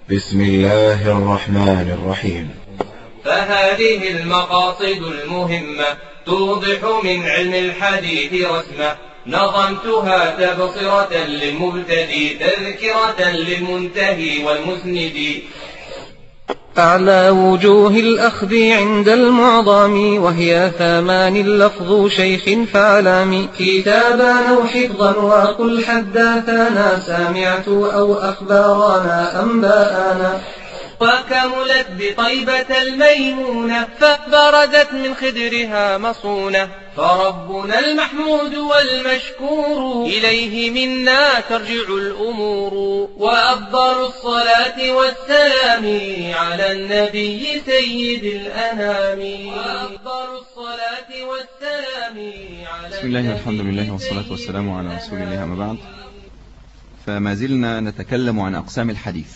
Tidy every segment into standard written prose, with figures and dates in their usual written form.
بسم الله الرحمن الرحيم. فهذه المقاصد المهمة توضح من علم الحديث رسمة، نظمتها تبصرة للمبتدي تذكرة للمنتهي والمسند. أعلى وجوه الأخذ عند المعظم وهي 8 لفظ شيخ فعلام، كتابا أو حفظا وقل حدثنا سمعت أو أخبارنا أنباءنا. وكملت بطيبة الميمونة فبرزت من خدرها مصونة، فربنا المحمود والمشكور إليه منا ترجع الأمور. وأفضل الصلاة والسلام على النبي سيد الأنام. وأفضل الصلاة والسلام على بسم الله والحمد لله والصلاة والسلام على رسول الله، أما بعد. فما زلنا نتكلم عن أقسام الحديث،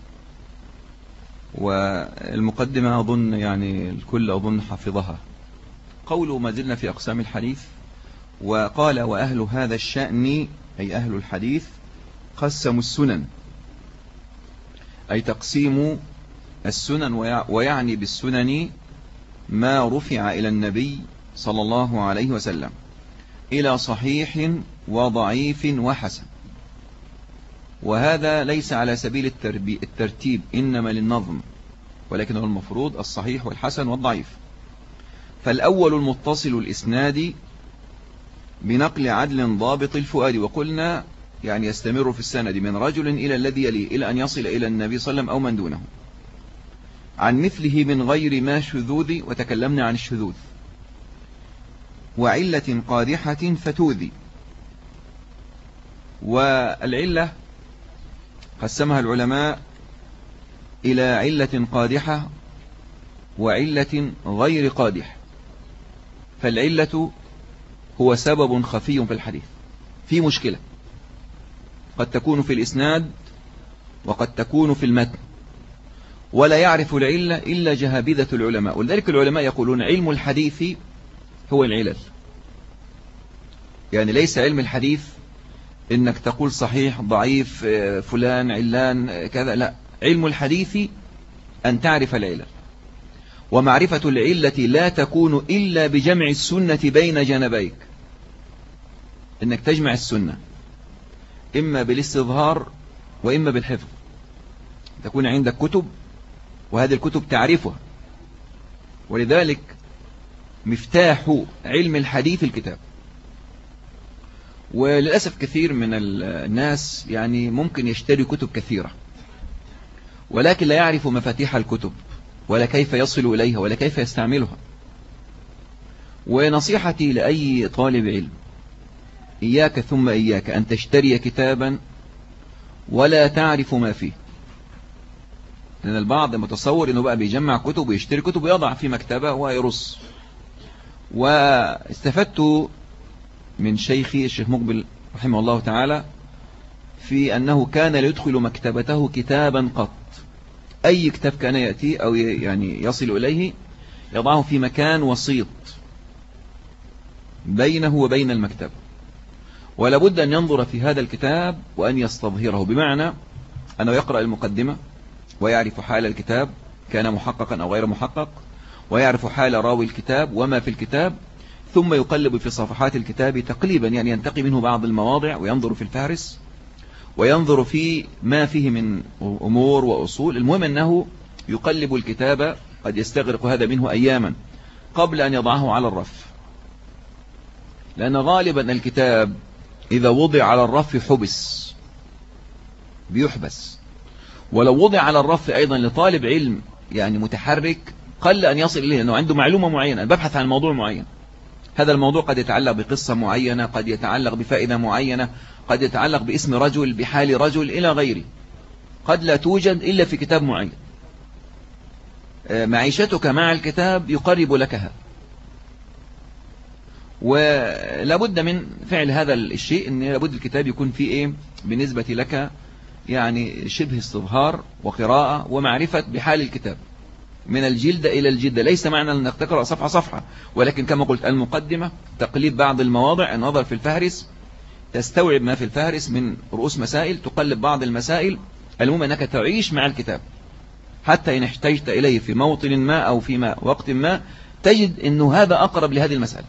والمقدمة أظن يعني الكل أظن حفظها. قوله ما زلنا في أقسام الحديث، وقال وأهل هذا الشأن أي أهل الحديث قسموا السنن، أي تقسيم السنن، ويعني بالسنن ما رفع إلى النبي صلى الله عليه وسلم إلى صحيح وضعيف وحسن. وهذا ليس على سبيل الترتيب، إنما للنظم، ولكن هو المفروض الصحيح والحسن والضعيف. فالأول المتصل الإسناد بنقل عدل ضابط الفؤاد، وقلنا يعني يستمر في السند من رجل إلى الذي يليه إلى أن يصل إلى النبي صلى الله عليه وسلم أو من دونه، عن مثله من غير ما شذوذ، وتكلمنا عن الشذوذ، وعلة قادحة فتوذي. والعلة قسمها العلماء إلى علة قادحة وعلة غير قادحة. فالعلة هو سبب خفي في الحديث، في مشكلة قد تكون في الإسناد وقد تكون في المتن، ولا يعرف العلة إلا جهابذة العلماء. ولذلك العلماء يقولون علم الحديث هو العلل. يعني ليس علم الحديث إنك تقول صحيح ضعيف فلان علان كذا، لا، علم الحديث أن تعرف العلل، ومعرفة العلة لا تكون إلا بجمع السنة بين جنبيك، إنك تجمع السنة إما بالاستظهار وإما بالحفظ. تكون عندك كتب وهذه الكتب تعرفها، ولذلك مفتاح علم الحديث الكتاب. وللأسف كثير من الناس يعني ممكن يشتري كتب كثيرة، ولكن لا يعرف مفاتيح الكتب ولا كيف يصل إليها ولا كيف يستعملها. ونصيحتي لأي طالب علم، إياك ثم إياك أن تشتري كتابا ولا تعرف ما فيه. لأن البعض متصور أنه بقى بيجمع كتب ويشتري كتب ويضع في مكتبة ويرص. واستفدت من شيخي الشيخ مقبل رحمه الله تعالى في أنه كان ليدخل مكتبته كتابا قط، أي كتاب كان يأتي أو يعني يصل إليه يضعه في مكان وسيط بينه وبين المكتب، ولا بد أن ينظر في هذا الكتاب وأن يستظهره، بمعنى أنه يقرأ المقدمة ويعرف حال الكتاب كان محققا أو غير محقق، ويعرف حال راوي الكتاب وما في الكتاب، ثم يقلب في صفحات الكتاب تقليبا، يعني ينتقي منه بعض المواضع وينظر في الفهرس وينظر في ما فيه من أمور وأصول. المهم أنه يقلب الكتاب، قد يستغرق هذا منه أياما قبل أن يضعه على الرف، لأن غالبا الكتاب إذا وضع على الرف حبس، بيحبس. ولو وضع على الرف أيضا لطالب علم يعني متحرك قل أن يصل إليه، لأنه عنده معلومة معينة، ببحث عن موضوع معين. هذا الموضوع قد يتعلق بقصة معينة، قد يتعلق بفائدة معينة، قد يتعلق باسم رجل، بحال رجل إلى غيره، قد لا توجد إلا في كتاب معين. معيشتك مع الكتاب يقرب لك هذا. ولابد من فعل هذا الشيء، أن لابد الكتاب يكون فيه إيه بالنسبة لك، يعني شبه استظهار وقراءة ومعرفة بحال الكتاب من الجلدة إلى الجلدة. ليس معنى أنك تقرأ صفحة صفحة، ولكن كما قلت المقدمة، تقليب بعض المواضع، النظر في الفهرس، تستوعب ما في الفهرس من رؤوس مسائل، تقلب بعض المسائل المهم أنك تعيش مع الكتاب، حتى إن احتجت إليه في موطن ما أو في وقت ما تجد أنه هذا أقرب لهذه المسألة.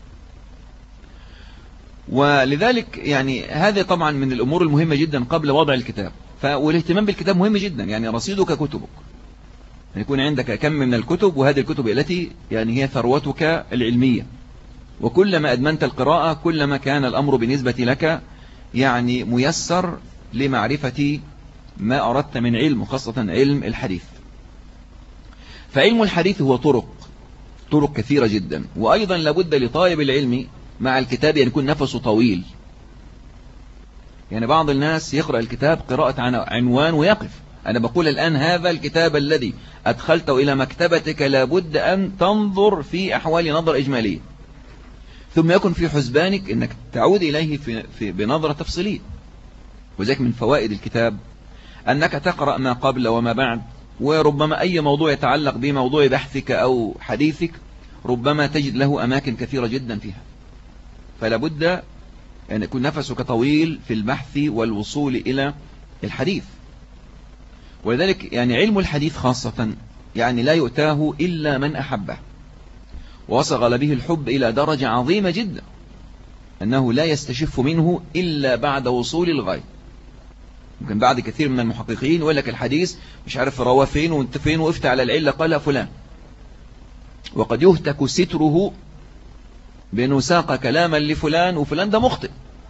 ولذلك يعني هذا طبعا من الأمور المهمة جدا قبل وضع الكتاب. والاهتمام بالكتاب مهم جدا، يعني رصيدك كتبك، يعني يكون عندك كم من الكتب، وهذه الكتب التي يعني هي ثروتك العلمية. وكلما أدمنت القراءة كلما كان الأمر بالنسبة لك يعني ميسر لمعرفة ما أردت من علم، وخاصة علم الحديث. فعلم الحديث هو طرق كثيرة جدا. وأيضا لابد لطالب العلم مع الكتاب أن يكون نفسه طويل. يعني بعض الناس يقرأ الكتاب قراءة عنوان ويقف. أنا بقول الآن هذا الكتاب الذي أدخلته إلى مكتبتك لابد أن تنظر في أحوال نظر إجمالية، ثم يكن في حسبانك أنك تعود إليه بنظرة تفصيلية. وذلك من فوائد الكتاب أنك تقرأ ما قبل وما بعد، وربما أي موضوع يتعلق بموضوع بحثك أو حديثك ربما تجد له أماكن كثيرة جدا فيها. فلا بد أن يكون نفسك طويل في البحث والوصول إلى الحديث. ولذلك يعني علم الحديث خاصة يعني لا يؤتاه إلا من أحبه، ووصل به الحب إلى درجة عظيمة جدا أنه لا يستشف منه إلا بعد وصول الغاية. ممكن بعد كثير من المحققين يقول لك الحديث مش عارف رواه فين وانت فين، وقفت على العلة قالها فلان، وقد يهتك ستره بأنه ساق كلاما لفلان وفلان ده مخطئ.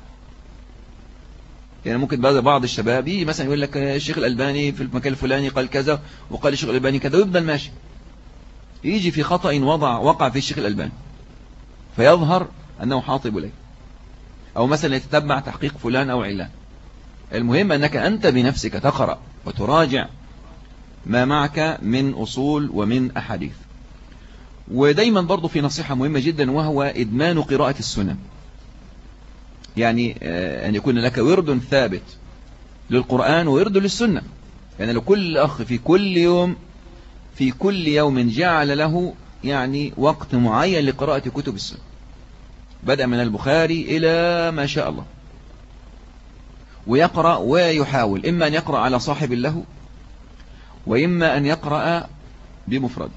يعني ممكن بعض الشباب مثلا يقول لك الشيخ الألباني في المكان الفلاني قال كذا، وقال الشيخ الألباني كذا، ويفضل ماشي، يجي في خطأ وقع في الشيخ الألباني فيظهر أنه حاطب إليه، أو مثلا يتتبع تحقيق فلان أو علان. المهم أنك أنت بنفسك تقرأ وتراجع ما معك من أصول ومن أحاديث. ودايما برضو في نصيحة مهمة جدا، وهو إدمان قراءة السنن. يعني أن يكون لك ورد ثابت للقرآن وورد للسنة. يعني لو كل أخ في كل يوم جعل له يعني وقت معين لقراءة كتب السنة، بدأ من البخاري إلى ما شاء الله، ويقرأ ويحاول إما أن يقرأ على صاحب له، وإما أن يقرأ بمفرد.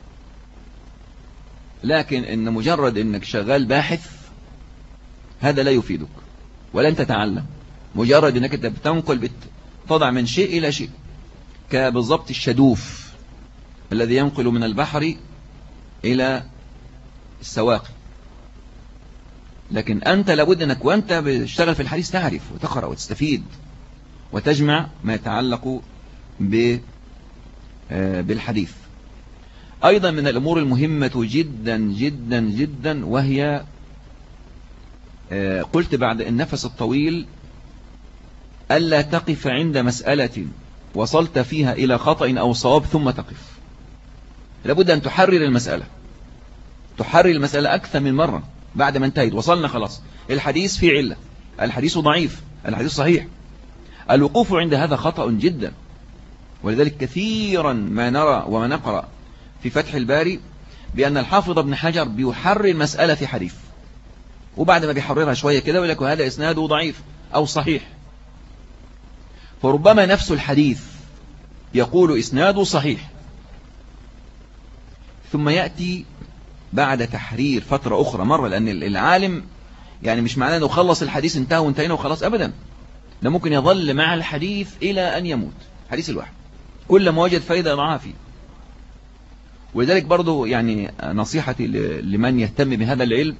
لكن إن مجرد إنك شغال باحث هذا لا يفيدك ولن تتعلم. مجرد إنك بتنقل تضع من شيء إلى شيء، كبالضبط الشدوف الذي ينقل من البحر إلى السواقي. لكن أنت لابد أنك وأنت بتشتغل في الحديث تعرف وتقرأ وتستفيد وتجمع ما يتعلق بالحديث. أيضا من الأمور المهمة جدا جدا جدا، وهي قلت بعد النفس الطويل، ألا تقف عند مسألة وصلت فيها إلى خطأ أو صواب ثم تقف. لابد أن تحرر المسألة أكثر من مرة بعد ما انتهيت. وصلنا خلاص، الحديث فيه علة، الحديث ضعيف، الحديث صحيح. الوقوف عند هذا خطأ جدا. ولذلك كثيرا ما نرى وما نقرأ في فتح الباري بأن الحافظ ابن حجر بيحرر مسألة في حديث، وبعد ما بيحررها شوية كده يقول لك هذا إسناده ضعيف أو صحيح. فربما نفس الحديث يقول إسناده صحيح، ثم يأتي بعد تحرير فترة أخرى مرة، لأن العالم يعني مش معناه أنه خلص الحديث انتهى وانتهينا وخلاص أبدا، ده ممكن يظل مع الحديث إلى أن يموت، حديث الواحد كل ما وجد فايدة يضعها فيه. ولذلك برضو يعني نصيحتي لمن يهتم بهذا العلم،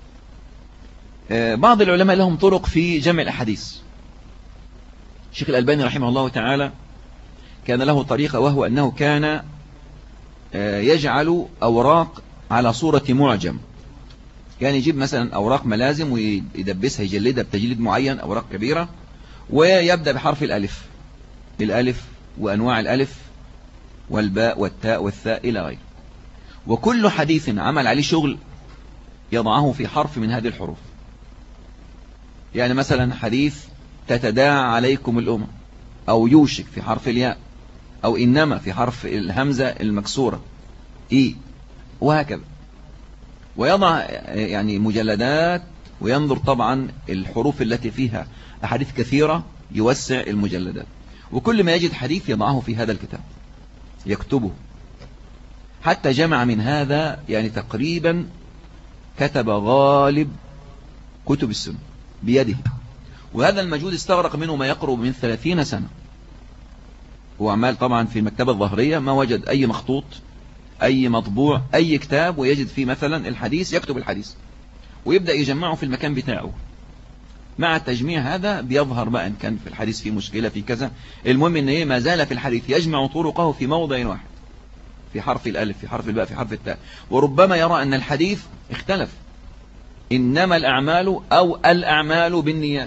بعض العلماء لهم طرق في جمع الأحاديث. الشيخ الألباني رحمه الله تعالى كان له طريقة، وهو أنه كان يجعل أوراق على صورة معجم. يعني يجيب مثلا أوراق ملازم ويدبسها، يجلدها بتجليد معين، أوراق كبيرة، ويبدأ بحرف الألف وأنواع الألف والباء والتاء والثاء إلى غيره. وكل حديث عمل عليه شغل يضعه في حرف من هذه الحروف. يعني مثلا حديث تتداعى عليكم الأمم، أو يوشك في حرف الياء، أو إنما في حرف الهمزة المكسورة وهكذا. ويضع يعني مجلدات، وينظر طبعا الحروف التي فيها أحاديث كثيرة يوسع المجلدات. وكل ما يجد حديث يضعه في هذا الكتاب يكتبه، حتى جمع من هذا يعني تقريبا كتب غالب كتب السنة بيده. وهذا المجهود استغرق منه ما يقرب من 30 سنة. هو عمال طبعا في المكتبة الظهرية ما وجد أي مخطوط أي مطبوع أي كتاب ويجد فيه مثلا الحديث، يكتب الحديث ويبدأ يجمعه في المكان بتاعه. مع التجميع هذا بيظهر بقى إن كان في الحديث فيه مشكلة في كذا. المهم إن ما زال في الحديث يجمع طرقه في موضع واحد، في حرف الألف في حرف الباء في حرف التاء. وربما يرى أن الحديث اختلف، إنما الأعمال أو الأعمال بالنيات،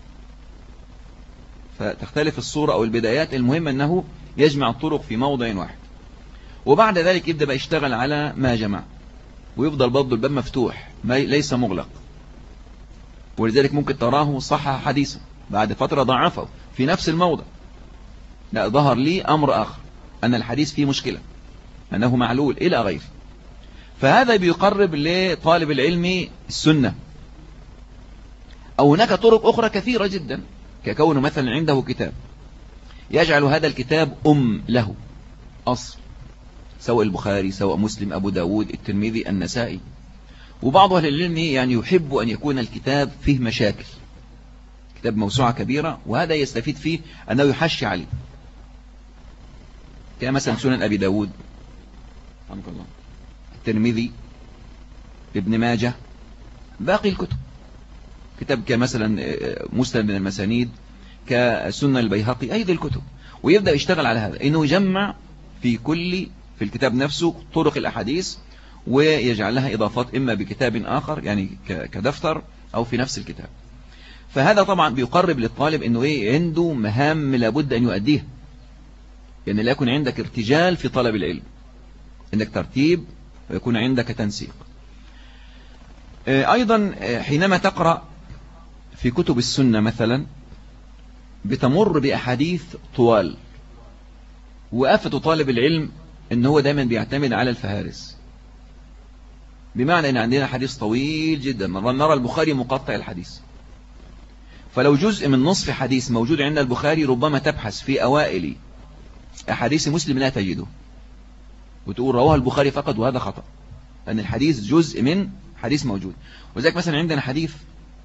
فتختلف الصورة أو البدايات. المهم أنه يجمع الطرق في موضع واحد، وبعد ذلك يبدأ بقى يشتغل على ما جمع، ويفضل برضه الباب مفتوح ليس مغلق. ولذلك ممكن تراه صحح حديثا بعد فترة ضعفه في نفس الموضع، لا ظهر لي أمر آخر أن الحديث فيه مشكلة، أنه معلول إلى غيره. فهذا بيقرب لطالب العلم السنة. أو هناك طرق أخرى كثيرة جدا، ككونه مثلا عنده كتاب يجعل هذا الكتاب له أصل، سواء البخاري سواء مسلم أبو داود الترمذي النسائي. وبعض أهل العلم يعني يحب أن يكون الكتاب فيه مشاكل، كتاب موسوعة كبيرة، وهذا يستفيد فيه أنه يحشي عليه، كمثلا سنن أبي داود الترمذي ابن ماجه باقي الكتب، كتاب كمثلا مسلم من المسانيد كسنن البيهقي أيضا الكتب. ويبدأ يشتغل على هذا، إنه يجمع في الكتاب نفسه طرق الأحاديث ويجعل لها إضافات إما بكتاب آخر يعني كدفتر أو في نفس الكتاب. فهذا طبعا بيقرب للطالب إنه عنده مهام لابد أن يؤديها، يعني لا يكون عندك ارتجال في طلب العلم، عندك ترتيب ويكون عندك تنسيق. أيضا حينما تقرأ في كتب السنة مثلا بتمر بأحاديث طوال، وآفة طالب العلم إن هو دايما بيعتمد على الفهارس، بمعنى أن عندنا حديث طويل جدا نرى البخاري مقطع الحديث، فلو جزء من نصف حديث موجود عند البخاري ربما تبحث في أوائل أحاديث مسلم لا تجده وتقول رواه البخاري فقط، وهذا خطأ، أن الحديث جزء من حديث موجود. وذلك مثلا عندنا حديث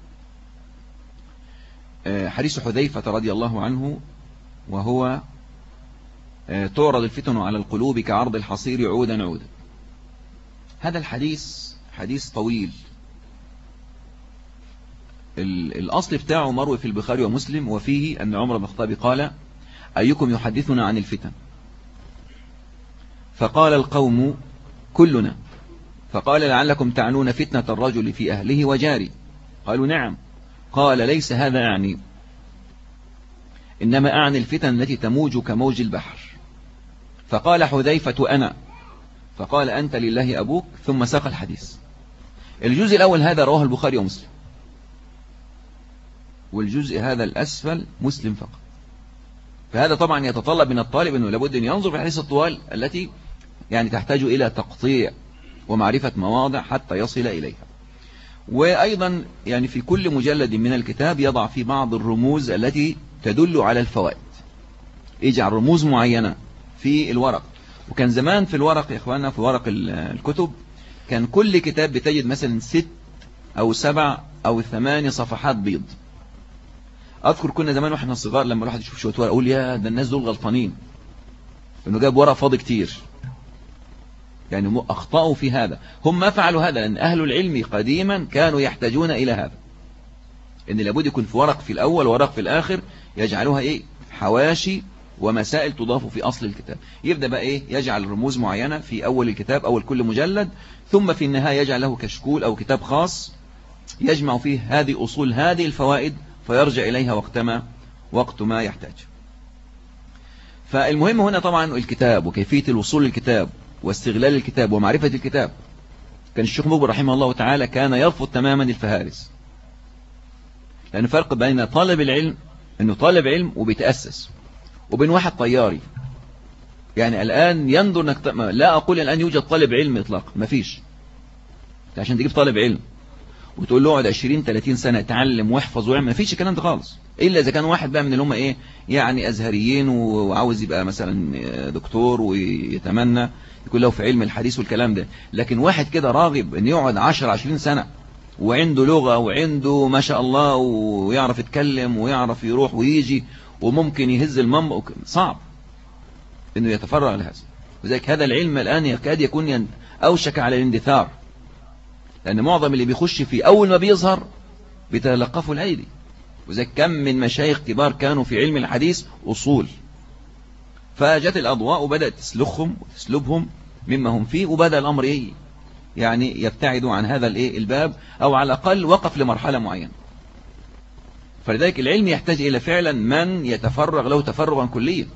حذيفة رضي الله عنه، وهو تعرض الفتن على القلوب كعرض الحصير عودا عودا. هذا الحديث حديث طويل، الأصل بتاعه مروي في البخاري ومسلم، وفيه أن عمر بن الخطاب قال أيكم يحدثنا عن الفتن؟ فقال القوم كلنا. فقال لعلكم تعنون فتنة الرجل في أهله وجاري؟ قالوا نعم. قال ليس هذا أعني، إنما أعني الفتن التي تموج كموج البحر. فقال حذيفة أنا. فقال أنت لله أبوك، ثم ساق الحديث. الجزء الأول هذا رواه البخاري ومسلم، والجزء هذا الأسفل مسلم فقط. فهذا طبعا يتطلب من الطالب أنه لابد أن ينظر في الحديث الطوال التي يعني تحتاج إلى تقطيع ومعرفة مواضع حتى يصل إليها. وأيضا يعني في كل مجلد من الكتاب يضع في بعض الرموز التي تدل على الفوائد، يجعل رموز معينة في الورق. وكان زمان في الورق يا إخواننا، في ورق الكتب كان كل كتاب بتجد مثلا 6 أو 7 أو 8 صفحات بيض. أذكر كنا زمان واحنا صغار لما الواحد يشوف شوية ورق أقول يا ده الناس دول غلطانين إنه جاب ورق فاضي كتير، يعني أخطأوا في هذا. هم ما فعلوا هذا لأن أهل العلم قديما كانوا يحتاجون إلى هذا، إن لابد يكون في ورق في الأول ورق في الآخر، يجعلوها حواشي ومسائل تضاف في أصل الكتاب. يبدأ بقى يجعل رموز معينة في أول الكتاب أول كل مجلد، ثم في النهاية يجعل له كشكول أو كتاب خاص يجمع فيه هذه أصول هذه الفوائد، فيرجع إليها وقت ما يحتاج. فالمهم هنا طبعا الكتاب وكيفية الوصول للكتاب واستغلال الكتاب ومعرفة الكتاب. كان الشيخ مقبل رحمه الله تعالى كان يرفض تماما الفهارس، لأن فرق بين طالب العلم أنه طالب علم وبيتأسس، وبين واحد طياري. يعني الآن ينظر لا أقول الآن يوجد طالب علم إطلاقا، ما فيش عشان تجيب طالب علم. وتقول له اقعد 20-30 سنة اتعلم واحفظ ويعمل، مفيش الكلام ده خالص، إلا إذا كان واحد بقى من اللي هم إيه يعني أزهريين وعاوز يبقى مثلا دكتور ويتمنى يكون له في علم الحديث والكلام ده. لكن واحد كده راغب إن يقعد 10-20 سنة وعنده لغة وعنده ما شاء الله ويعرف يتكلم ويعرف يروح ويجي وممكن يهز المنبر، صعب إنه يتفرغ لهذا. وذلك هذا العلم الآن يكاد يكون أوشك على الاندثار، لأن معظم اللي بيخش في أول ما بيظهر بيتلقفوا الأيدي. وذلك كم من مشايخ كبار كانوا في علم الحديث أصول، فجت الأضواء وبدأت تسلخهم وتسلبهم مما هم فيه، وبدأ الأمر إيه يعني يبتعدوا عن هذا الباب، أو على الأقل وقف لمرحلة معينة. فلذلك العلم يحتاج إلى فعلا من يتفرغ له تفرغا كليا،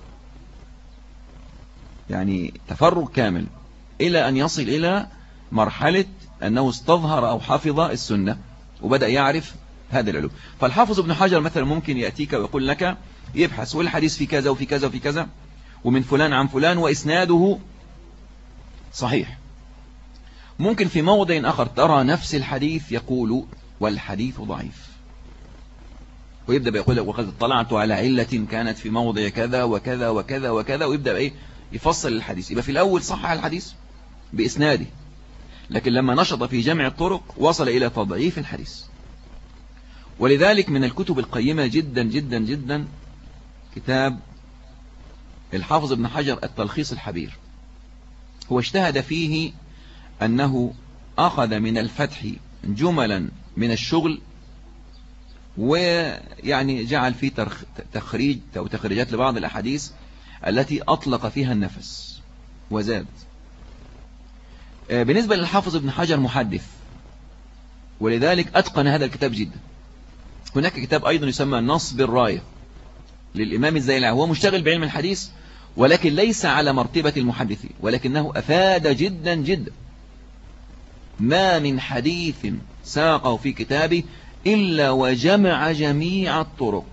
يعني تفرغ كامل، إلى أن يصل إلى مرحلة أنه استظهر أو حفظ السنة وبدأ يعرف هذا العلوم. فالحافظ ابن حجر مثلا ممكن يأتيك ويقول لك يبحث والحديث في كذا وفي كذا وفي كذا ومن فلان عن فلان وإسناده صحيح. ممكن في موضع آخر ترى نفس الحديث يقول والحديث ضعيف، ويبدأ بيقول لك وقد اطلعت على علة كانت في موضع كذا وكذا وكذا وكذا، ويبدأ إيه يفصل الحديث. يبقى في الأول صحح الحديث بإسناده، لكن لما نشط في جمع الطرق وصل إلى تضعيف الحديث. ولذلك من الكتب القيمة جدا جدا جدا كتاب الحافظ ابن حجر التلخيص الحبير. هو اجتهد فيه أنه أخذ من الفتح جملا من الشغل، ويعني جعل فيه تخريج أو تخريجات لبعض الأحاديث التي أطلق فيها النفس وزاد. بالنسبة للحافظ ابن حجر محدث، ولذلك أتقن هذا الكتاب جدا. هناك كتاب أيضا يسمى نصب الراية للإمام الزيلعي، هو مشتغل بعلم الحديث ولكن ليس على مرتبة المحدثين، ولكنه أفاد جدا جدا. ما من حديث ساقه في كتابه إلا وجمع جميع الطرق،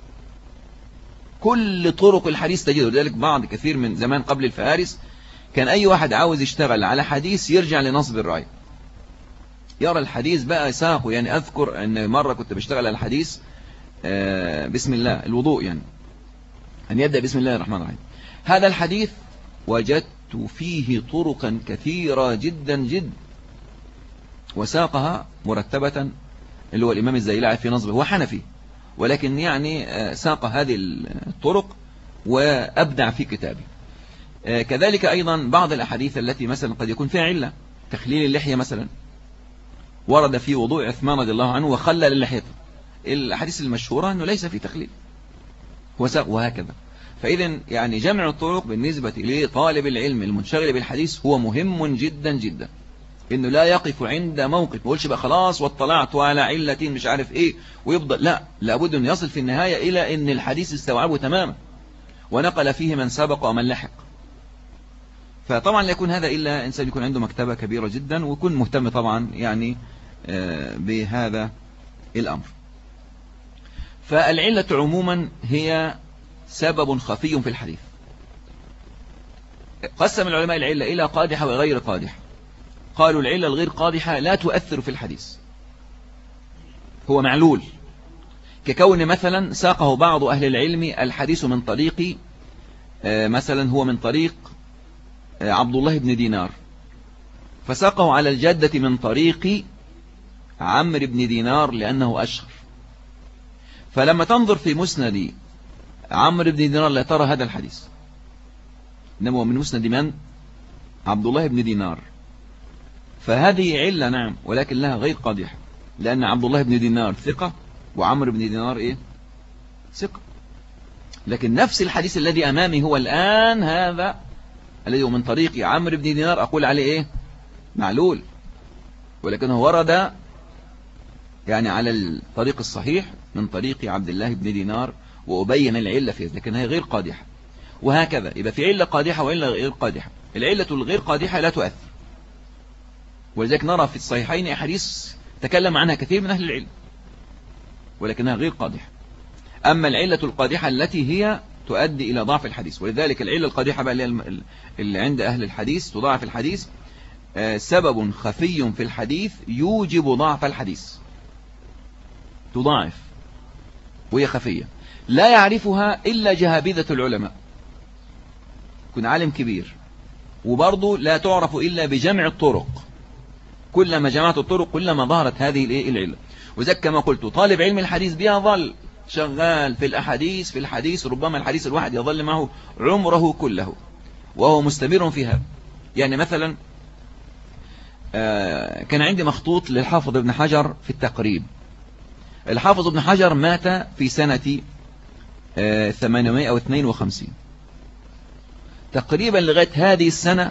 كل طرق الحديث تجده. لذلك بعض كثير من زمان قبل الفهارس كان أي واحد عاوز يشتغل على حديث يرجع لنصب الراية، يرى الحديث بقى ساقه. يعني أذكر أن مرة كنت بشتغل على الحديث بسم الله الوضوء، يعني أن يبدأ بسم الله الرحمن الرحيم. هذا الحديث وجدت فيه طرقا كثيرة جدا جدا، وساقها مرتبة، اللي هو الإمام الزيلعي في نصبه، هو حنفي ولكن يعني ساق هذه الطرق وأبدع في كتابه. كذلك أيضا بعض الأحاديث التي مثلا قد يكون فيها علة، تخليل اللحية مثلا، ورد في وضوء عثمان رضي الله عنه وخلل لحيته. الأحاديث المشهورة أنه ليس في تخليل، وهكذا. فإذا يعني جمع الطرق بالنسبة لطالب العلم المنشغل بالحديث هو مهم جدا جدا، إنه لا يقف عند موقف، ما يقولش بقى خلاص واطلعت على علة مش عارف إيه ويفضل، لا، لابد أن يصل في النهاية إلى أن الحديث استوعبه تماما ونقل فيه من سبق ومن لحق. فطبعا لا يكون هذا إلا إنسان يكون عنده مكتبة كبيرة جدا ويكون مهتم طبعا يعني بهذا الأمر. فالعلة عموما هي سبب خفي في الحديث. قسم العلماء العلة إلى قادحة وغير قادحة. قالوا العلة الغير قادحة لا تؤثر في الحديث، هو معلول، ككون مثلا ساقه بعض أهل العلم الحديث من طريق مثلا هو من طريق عبد الله بن دينار، فساقه على الجدة من طريق عمرو بن دينار لأنه أشهر. فلما تنظر في مسند عمرو بن دينار لا ترى هذا الحديث، إنما هو من مسند من؟ عبد الله بن دينار. فهذه علة نعم، ولكن لها غير قادحة، لأن عبد الله بن دينار ثقة وعمرو بن دينار إيه؟ ثقة. لكن نفس الحديث الذي أمامي هو الآن هذا الذي هو من طريق عمرو بن دينار أقول عليه إيه؟ معلول، ولكنه ورد يعني على الطريق الصحيح من طريق عبد الله بن دينار، وأبين العلة فيه، لكن هي غير قادحة. وهكذا يبقى في علة قادحة وعلة غير قادحة. العلة الغير قادحة لا تؤثر، ولذلك نرى في الصحيحين أحاديث تكلم عنها كثير من أهل العلم ولكنها غير قادحة. أما العلة القادحة التي هي تؤدي إلى ضعف الحديث، ولذلك العلة القادحة بقى اللي عند أهل الحديث تضاعف الحديث، سبب خفي في الحديث يوجب ضعف الحديث. تضاعف وهي خفية لا يعرفها إلا جهابذة العلماء، كن عالم كبير، وبرضه لا تعرف إلا بجمع الطرق، كلما جمعت الطرق كلما ظهرت هذه العلة. وذلك كما قلت طالب علم الحديث بها ظل شغال في الحديث، ربما الحديث الواحد يظل معه عمره كله وهو مستمر في هذا. يعني مثلا كان عندي مخطوط للحافظ ابن حجر في التقريب. الحافظ ابن حجر مات في سنة 852 تقريبا. لغاية هذه السنة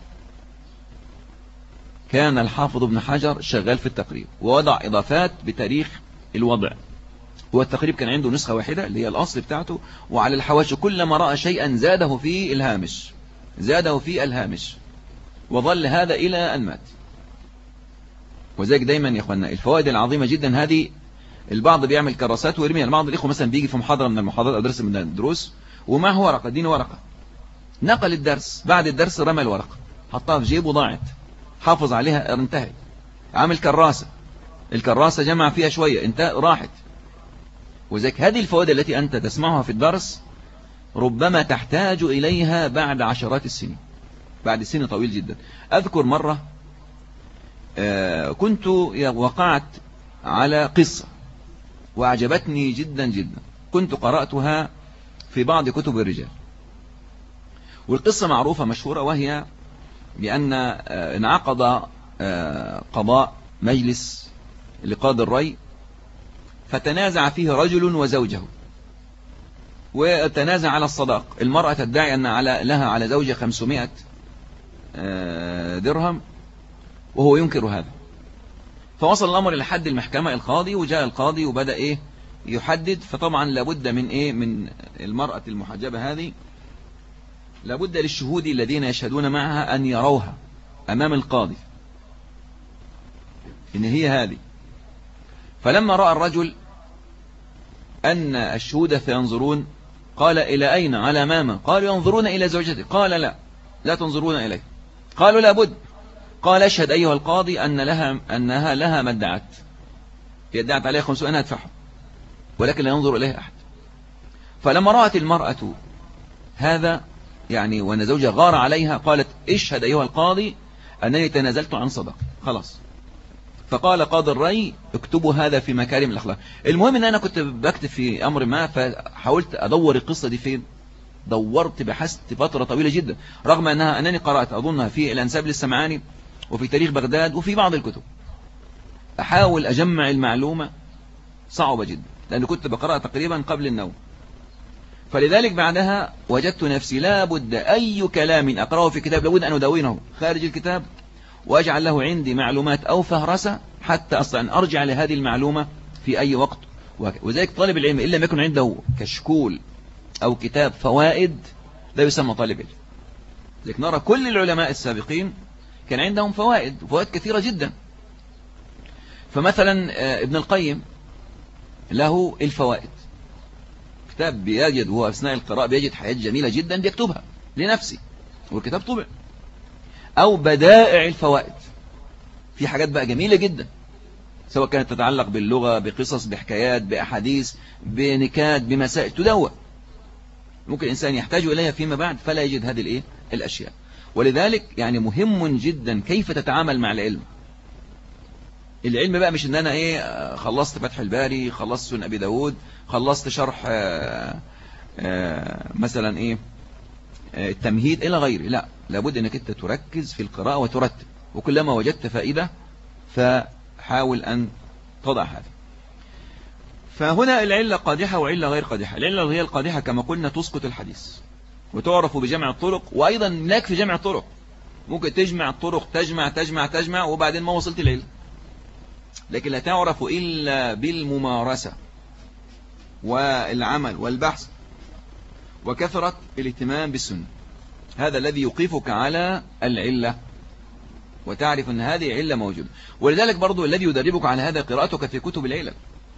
كان الحافظ ابن حجر شغال في التقريب ووضع إضافات بتاريخ الوضع. هو التقريب كان عنده نسخة واحدة اللي هي الأصل بتاعته، وعلى الحواشي كلما رأى شيئا زاده في الهامش، وظل هذا إلى أن مات. وذلك دايما يا أخوانا الفوائد العظيمة جدا هذه، البعض بيعمل كراسات ويرميها. البعض الإخوة مثلا بيجي في محاضرة من المحاضرات أو درس من الدروس ومعه ورقة، اديني ورقة، نقل الدرس، بعد الدرس رمى الورقة، حطها في جيبه ضاعت، حافظ عليها انتهت. عامل الكراسة جمع فيها شوية انتهى راحت. وذلك هذه الفوائد التي أنت تسمعها في الدرس ربما تحتاج إليها بعد عشرات السنين، بعد سن طويل جدا. أذكر مرة كنت وقعت على قصة وأعجبتني جدا جدا، كنت قرأتها في بعض كتب الرجال، والقصة معروفة مشهورة، وهي بأن انعقد قضاء مجلس لقاضي الري، فتنازع فيه رجل وزوجه، وتنازع على الصداق. المرأة تدعي أن لها على زوجها 500 درهم وهو ينكر هذا. فوصل الأمر إلى حد المحكمة القاضي، وجاء القاضي وبدأ يحدد. فطبعا لابد من المرأة المحجبة هذه، لابد للشهود الذين يشهدون معها أن يروها أمام القاضي إن هي هذه. فلما رأى الرجل أن الشهود سينظرون قال إلى أين؟ على ماما؟ قالوا ينظرون إلى زوجته. قال لا تنظرون إليه. قالوا لابد. قال اشهد أيها القاضي أنها لها ما ادعت، هي ادعت عليها 500 أنا أدفعها، ولكن لا ينظر إليها أحد. فلما رأت المرأة هذا يعني وأن زوجها غار عليها، قالت اشهد أيها القاضي أنني تنازلت عن صداقي خلاص. فقال قاضي الري اكتبوا هذا في مكارم الأخلاق. المهم أن أنا كنت بكتب في أمر ما، فحاولت أدور القصة دي فين. بحثت فترة طويلة جدا، رغم أنني قرأت أظنها في الأنساب للسمعاني وفي تاريخ بغداد وفي بعض الكتب. أحاول أجمع المعلومة صعبة جدا، لأن كنت بقرأ تقريبا قبل النوم. فلذلك بعدها وجدت نفسي لابد أي كلام أقرأه في كتاب لابد أن أدونته خارج الكتاب، وأجعل له عندي معلومات أو فهرسة حتى أستطيع أن أرجع لهذه المعلومة في أي وقت. وذلك طالب العلم إلا ما يكون عنده كشكول أو كتاب فوائد لا يسمى طالب علم. لذلك نرى كل العلماء السابقين كان عندهم فوائد كثيرة جدا. فمثلا ابن القيم له الفوائد، كتاب بيجد وهو أثناء القراءة بيجد حاجات جميلة جدا بيكتبها لنفسه والكتاب طبع. أو بدائع الفوائد، في حاجات بقى جميلة جدا سواء كانت تتعلق باللغة، بقصص، بحكايات، بأحاديث، بنكات، بمسائل تدون ممكن الإنسان يحتاج إليها فيما بعد فلا يجد هذه الأشياء. ولذلك يعني مهم جدا كيف تتعامل مع العلم. العلم بقى مش ان انا خلصت فتح الباري، خلصت سنن ابي داود، خلصت شرح مثلا التمهيد الى غيره. لا، لابد انك انت تركز في القراءة وترتب، وكلما وجدت فائدة فحاول ان تضع هذا. فهنا العلة قادحة وعلة غير قادحة. العلة هي القادحة كما قلنا تسقط الحديث وتعرف بجمع الطرق، وأيضا لا في جمع الطرق، ممكن تجمع الطرق تجمع وبعدين ما وصلت العلة، لكن لا تعرف إلا بالممارسة والعمل والبحث وكثرة الاهتمام بالسنة. هذا الذي يوقفك على العلة وتعرف أن هذه علة موجودة. ولذلك برضو الذي يدربك على هذا قراءتك في كتب العلل.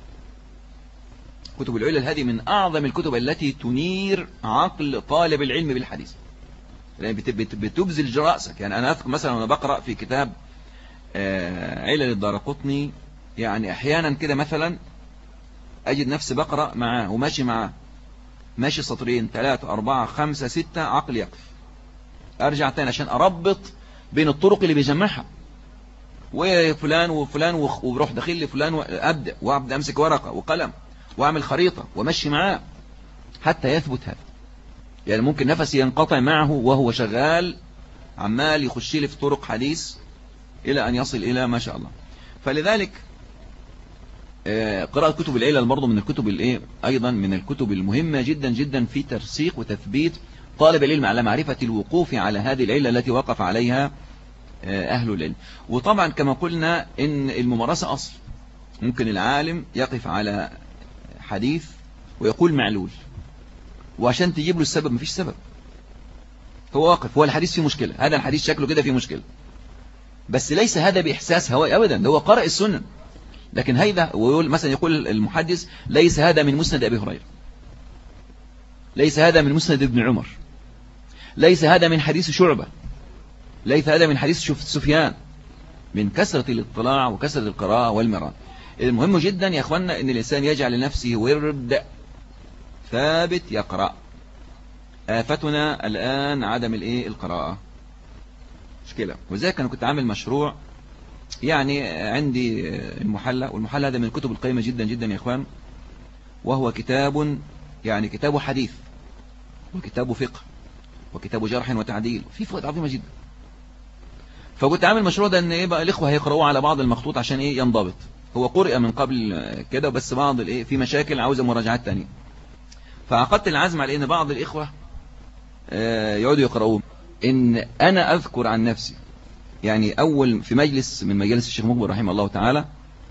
كتب العلل هذه من أعظم الكتب التي تنير عقل طالب العلم بالحديث، يعني بتبذل رأسك. يعني أنا أذكر مثلا وأنا بقرأ في كتاب علل الدارقطني، يعني أحيانا كده مثلا أجد نفسي بقرأ معاه وماشي معاه، ماشي سطرين 3 4 5 6 عقل يقف، أرجع تاني عشان أربط بين الطرق اللي بيجمعها، وفلان وفلان وبروح داخل لفلان وأبدأ أمسك ورقة وقلم وأعمل خريطة ومشي معاه حتى يثبت هذا. يعني ممكن نفسي ينقطع معه وهو شغال عمال يخش لي في طرق حديث إلى أن يصل إلى ما شاء الله. فلذلك قراءة كتب العلل برضه من الكتب أيضا من الكتب المهمة جدا جدا في ترسيخ وتثبيت طالب العلم على معرفة الوقوف على هذه العلة التي وقف عليها أهل العلم. وطبعا كما قلنا إن الممارسة أصل، ممكن العالم يقف على حديث ويقول معلول، وعشان تجيب له السبب مفيش سبب، هو واقف، هو الحديث فيه مشكلة، هذا الحديث شكله كده فيه مشكلة، بس ليس هذا بإحساس هوائي أبدا، ده هو قرأ السنة. لكن هذا ويقول مثلا، يقول المحدث ليس هذا من مسند أبي هريرة، ليس هذا من مسند ابن عمر، ليس هذا من حديث شعبة، ليس هذا من حديث سفيان، من كثرة الاطلاع وكثرة القراءة والمران. المهم جدا يا أخوانا أن الإنسان يجعل لنفسه ورد ثابت يقرأ. آفتنا الآن عدم القراءة مشكلة. وذلك أنا كنت عامل مشروع، يعني عندي المحلى، والمحلى هذا من الكتب القيمة جدا جدا يا إخوان، وهو كتاب يعني كتاب حديث وكتاب فقه وكتاب جرح وتعديل، في فوائد عظيمة جدا. فكنت عامل مشروع ده ان بقى الإخوة هيقرأوه على بعض المخطوط عشان ينضبط. هو قرئ من قبل كده بس بعض في مشاكل عاوزة مراجعات تانية. فعقدت العزم على ان بعض الإخوة يقعدوا يقرأوه. ان انا اذكر عن نفسي، يعني اول في مجلس من مجالس الشيخ مقبل رحمه الله تعالى،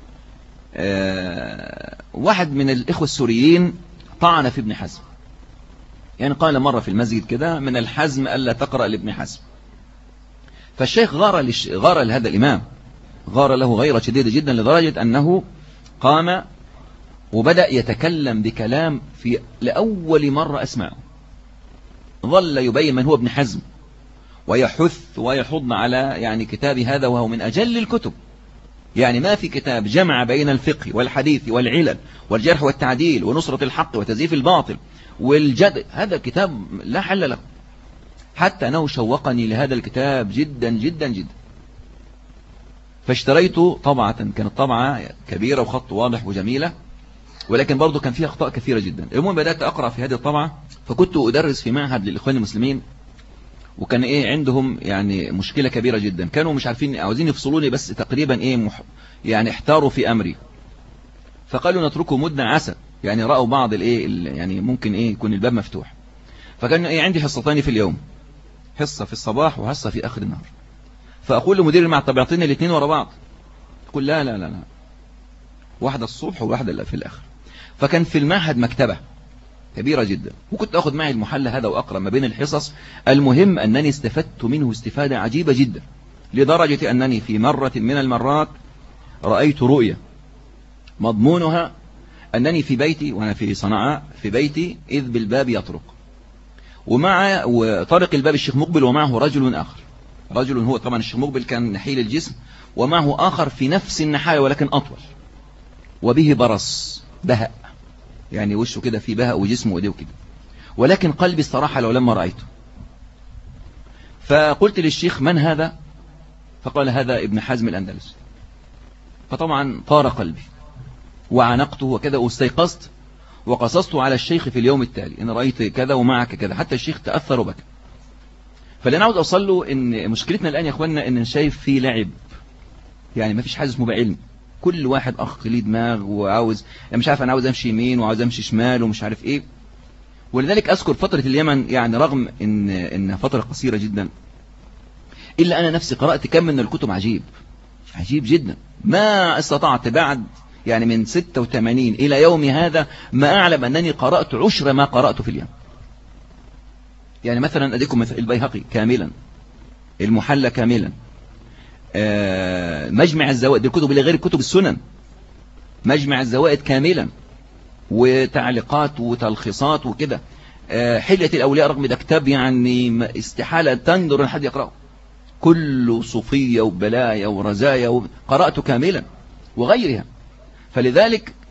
واحد من الإخوة السوريين طعن في ابن حزم، يعني قال مرة في المسجد كده من الحزم ألا تقرأ لابن حزم. فالشيخ غار لهذا الإمام، غار له غيرة شديدة جدا لدرجة أنه قام وبدأ يتكلم بكلام في لأول مرة أسمعه، ظل يبين من هو ابن حزم ويحث ويحض على يعني كتاب هذا، وهو من أجل الكتب، يعني ما في كتاب جمع بين الفقه والحديث والعلل والجرح والتعديل ونصرة الحق وتزييف الباطل والجدل، هذا كتاب لا حل له. حتى أنه شوقني لهذا الكتاب جدا جدا جدا، فاشتريته طبعة، كانت طبعة كبيرة وخط واضح وجميلة، ولكن برضو كان فيها أخطاء كثيرة جدا. المهم بدأت أقرأ في هذه الطبعة، فكنت أدرس في معهد للإخوان المسلمين، وكان عندهم يعني مشكلة كبيرة جدا، كانوا مش عارفين، عاوزين يفصلوني بس تقريبا يعني احتاروا في أمري، فقالوا نتركه مدة عسى، يعني رأوا بعض يعني ممكن يكون الباب مفتوح. فكان عندي حصتين في اليوم، حصة في الصباح وحصة في آخر النهار. فأقول لمدير المعهد طب اعطيني الاثنين ورا بعض، يقول لا لا لا لا، واحدة الصبح وواحدة في الآخر. فكان في المعهد مكتبة كبيرة جدا، وكنت أخذ معي المحلى هذا وأقرأ ما بين الحصص. المهم أنني استفدت منه استفادة عجيبة جدا، لدرجة أنني في مرة من المرات رأيت رؤية مضمونها أنني في بيتي، وأنا في صنعاء في بيتي، إذ بالباب يطرق، وطرق الباب الشيخ مقبل ومعه رجل آخر، رجل هو طبعا الشيخ مقبل كان نحيل الجسم، ومعه آخر في نفس النحاية ولكن أطول، وبه برص بهأ، يعني وشه كده في بهأ وجسمه وديه كده، ولكن قلبي الصراحة لو لما رأيته. فقلت للشيخ من هذا؟ فقال هذا ابن حزم الأندلسي. فطبعا طار قلبي وعانقته وكذا، واستيقظت وقصصت على الشيخ في اليوم التالي إن رأيت كذا ومعك كذا، حتى الشيخ تأثر وبكى. فلنا عاوز أوصل له إن مشكلتنا الآن يا أخوانا إن شايف فيه لعب، يعني ما فيش حاجة اسمه بعلم، كل واحد أخ ليه دماغ وعاوز، يعني مش عارف أنا عاوز أمشي يمين وعاوز أمشي شمال ومش عارف إيه. ولذلك أذكر فترة اليمن، يعني رغم إن فترة قصيرة جدا، إلا أنا نفسي قرأت كم من الكتب عجيب عجيب جدا، ما استطعت بعد يعني من 86 إلى يوم هذا ما أعلم أنني قرأت 10 ما قرأت في اليوم. يعني مثلا أديكم مثل البيهقي كاملا، المحلى كاملا، مجمع الزوائد، دي الكتب اللي غير كتب السنن، مجمع الزوائد كاملا وتعليقات وتلخيصات وكده، حلية الأولياء، رغم ده كتاب يعني استحالة تندر أن حد يقرأه، كله صوفية وبلايا ورزايا قرأته كاملا وغيرها. فلذلك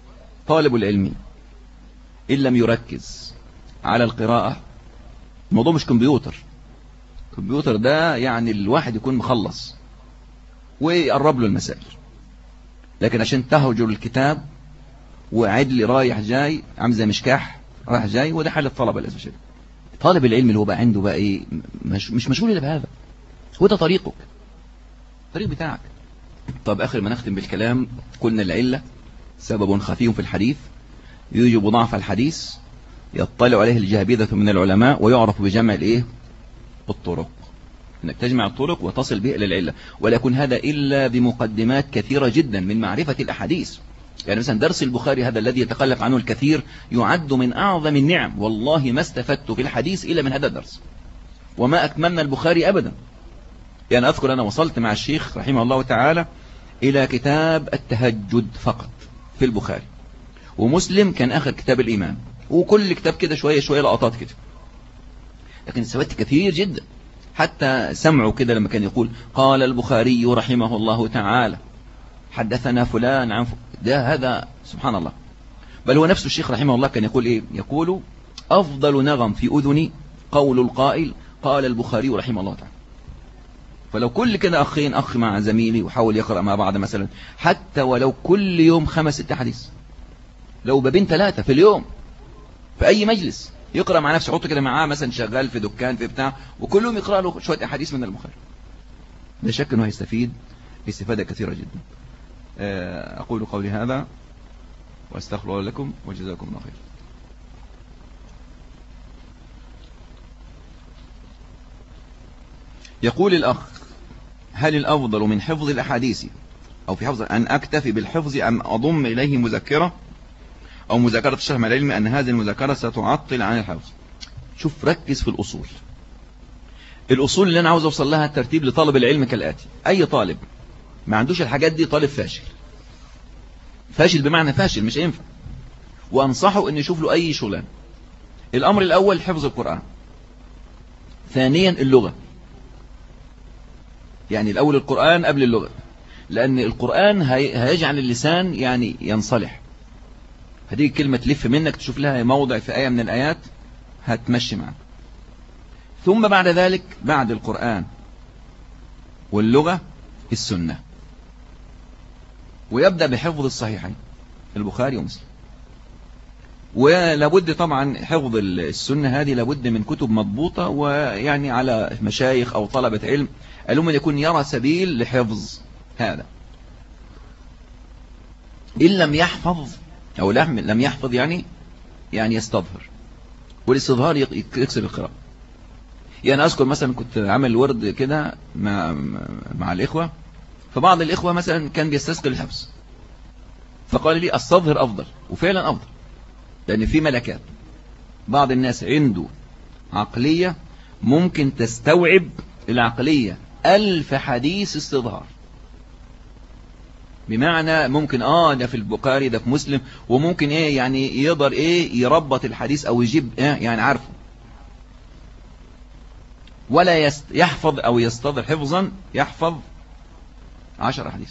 طالب العلم إن لم يركز على القراءة، الموضوع مش كمبيوتر ده يعني الواحد يكون مخلص ويقرب له المسائل، لكن عشان تهجر الكتاب وعد لي رايح جاي عامل زي مشكاح رايح جاي، وده حال الطلبة للأسف الشديد. طالب العلم اللي هو بقى عنده بقى ايه، مش مشغول الا بهذا، هو ده طريقك، الطريق بتاعك. طب آخر ما نختم بالكلام، قلنا العلة سبب خفي في الحديث يوجب ضعف الحديث، يطلع عليه الجهابذة من العلماء، ويعرف بجمع الايه، الطرق، انك تجمع الطرق وتصل به الى العلة. ولا يكون هذا الا بمقدمات كثيرة جدا من معرفة الاحاديث. يعني مثلا درس البخاري هذا الذي يتخلف عنه الكثير يعد من اعظم النعم، والله ما استفدت في الحديث الا من هذا الدرس، وما اكملنا البخاري ابدا. يعني اذكر انا وصلت مع الشيخ رحمه الله تعالى الى كتاب التهجد فقط في البخاري، ومسلم كان اخر كتاب الايمان، وكل كتاب كده شوية شوية لقطات كده، لكن استفدت كثير جدا. حتى سمعوا كده لما كان يقول قال البخاري رحمه الله تعالى حدثنا فلان عن ده، هذا سبحان الله. بل هو نفس الشيخ رحمه الله كان يقول ايه، يقول افضل نغم في اذني قول القائل قال البخاري رحمه الله تعالى. فلو كل كده اخ مع زميلي وحاول يقرأ مع بعض مثلا، حتى ولو كل يوم 5-6 حديث، لو بابين 3 في اليوم في اي مجلس يقرأ مع نفسه، يحط كده معاه مثلا شغال في دكان في بتاع، وكلهم يقرأ له شوية احاديث من البخاري، لا شك انه هيستفيد استفادة كثيرة جدا. اقول قولي هذا واستغفر الله لكم وجزاكم الله خير. يقول الأخ هل الأفضل من حفظ الأحاديث أو في حفظ أن أكتفي بالحفظ أم أضم إليه مذكرة أو مذاكرة الشرح مع العلم أن هذه المذاكرة ستعطل عن الحفظ؟ شوف ركز في الأصول اللي أنا عاوز أوصل لها الترتيب لطالب العلم كالآتي. أي طالب ما عندوش الحاجات دي طالب فاشل بمعنى فاشل، مش ينفع. وأنصحه أن يشوف له أي شغلان. الأمر الأول حفظ القرآن، ثانيا اللغة، يعني الأول القرآن قبل اللغة، لأن القرآن هيجعل اللسان يعني ينصلح. هتيجي كلمة تلف منك تشوف لها موضع في آية من الآيات هتمشي معك. ثم بعد ذلك بعد القرآن واللغة السنة، ويبدأ بحفظ الصحيحين البخاري ومسلم. ولابد طبعا حفظ السنة هذه لابد من كتب مضبوطة، ويعني على مشايخ أو طلبة علم ألوم أن يكون يرى سبيل لحفظ هذا. إن لم يحفظ أو لم يحفظ يعني يستظهر، والاستظهار يكسر القراءة. يعني أذكر مثلا كنت عمل ورد كده مع الإخوة، فبعض الإخوة مثلا كان بيستثقل الحفظ، فقال لي استظهر أفضل، وفعلا أفضل، لأن في ملكات. بعض الناس عنده عقلية ممكن تستوعب العقلية 1000 حديث استظهار، بمعنى ممكن ده في البخاري ده في مسلم، وممكن يعني يقدر يربط الحديث او يجيب يعني عارفه، ولا يحفظ او يستظهر حفظا يحفظ 10 حديث.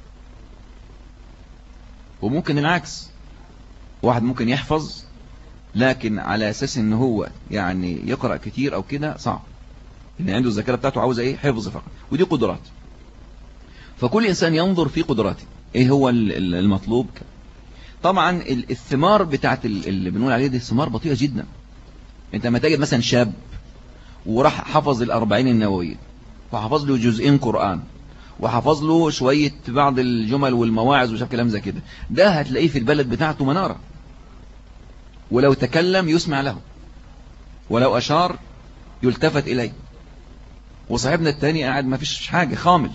وممكن العكس، واحد ممكن يحفظ لكن على اساس ان هو يعني يقرأ كتير او كده صعب، لان عنده الذاكرة بتاعته عاوزة حفظ فقط، ودي قدرات. فكل إنسان ينظر في قدراته إيه هو المطلوب. طبعا الثمار بتاعت اللي بنقول عليه دي ثمار بطيئة جدا. انت لما تجد مثلا شاب وراح حفظ 40 النووية، وحفظ له جزئين قرآن، وحفظ له شوية بعض الجمل والمواعظ وشاف كلام زي كده، ده هتلاقيه في البلد بتاعته منارة، ولو تكلم يسمع له، ولو أشار يلتفت إليه. وصاحبنا التاني قاعد ما فيش حاجة خامل.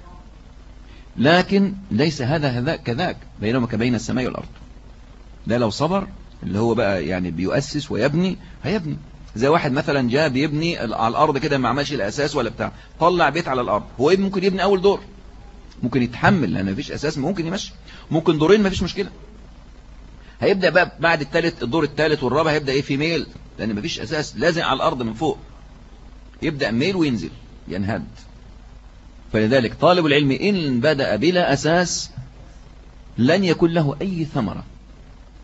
لكن ليس هذا كذاك، بينما كبين السماء والأرض. ده لو صبر اللي هو بقى يعني بيؤسس ويبني، هيبني. زي واحد مثلا جاء بيبني على الأرض كده، ما عملش الأساس ولا بتاع، طلع بيت على الأرض، هو ممكن يبني أول دور، ممكن يتحمل لأن مفيش أساس، ممكن يمشي، ممكن دورين مفيش مشكلة. هيبدأ بقى بعد الدور الثالث والرابع هيبدأ في ميل، لأن مفيش أساس، لازق على الأرض من فوق، يبدأ ميل وينزل ينهد. فلذلك طالب العلم إن بدأ بلا أساس لن يكون له أي ثمرة،